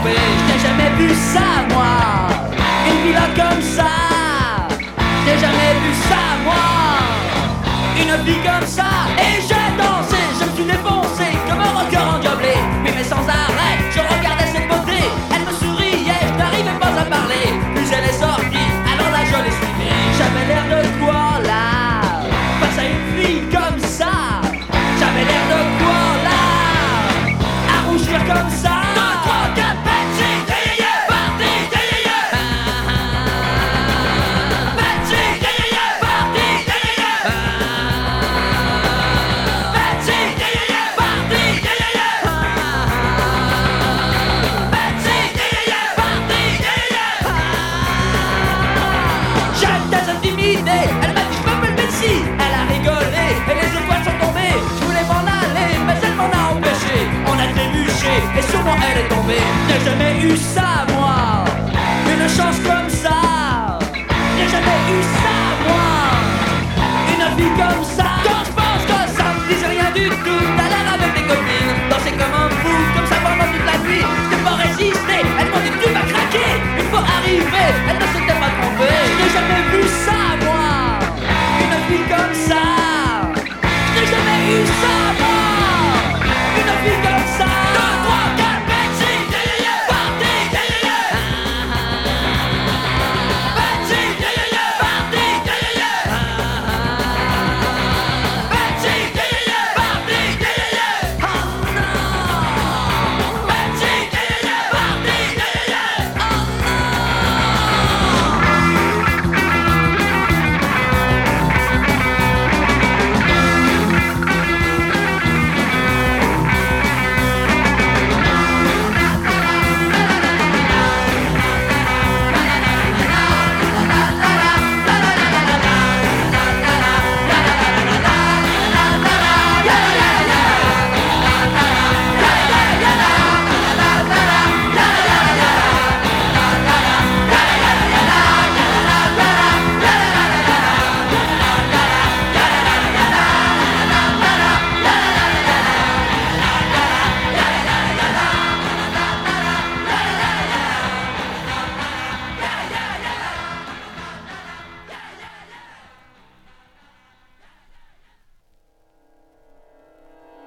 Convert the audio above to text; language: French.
trompé. Je n'ai jamais vu ça moi, une villa comme ça. Je n'ai jamais vu ça moi, une vie comme ça. Et j'ai dansé, je me suis défoncé comme un rocker endiablé. Oui mais sans arrêt, je regardais cette beauté. Elle me souriait, je n'arrivais pas à parler. Puis elle est sortie, alors là je l'ai suivie. J'avais l'air de quoi là, face à une fille comme ça. J'avais l'air de quoi là, à rougir comme ça. 2, 3, 4, Betsy, yeah yeah yeah, party, yeah yeah yeah. Betsy, yeah yeah yeah, party, yeah yeah yeah. Betsy, yeah yeah yeah, party, yeah yeah yeah. Betsy, yeah yeah yeah, party, yeah yeah yeah. J'étais intimidé, elle m'a dit je m'appelle Betsy. Elle a rigolé et les étoiles sont tombées. Je voulais m'en aller mais elle m'en a empêché. On a trébuché et sur moi elle est tombée. J'ai jamais eu ça moi, une chance que